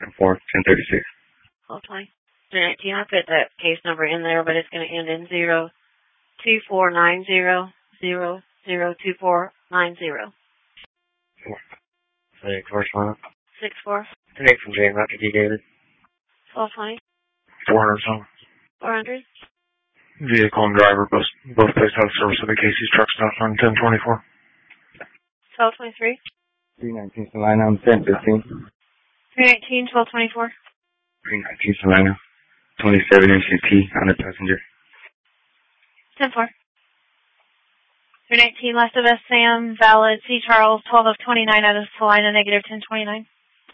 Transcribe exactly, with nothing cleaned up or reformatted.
four, ten thirty-six. twelve twenty. three nineteen, I put that case number in there, but it's going to end in zero two four nine zero zero zero two four nine zero. Hey, correspondent. six four. Nick from J and Rocky D. David. twelve twenty. four hundred something. four hundred. Vehicle and driver both, both placed out of service of the Casey's truck stop on ten twenty-four. twelve twenty-three. three nineteen Salina on ten fifteen. three nineteen, twelve twenty-four. three nineteen Salina. twenty-seven M C T on the passenger. ten four. three nineteen, last of us, Sam, valid, C. Charles, twelve of twenty-nine out of Salina, negative ten twenty-nine.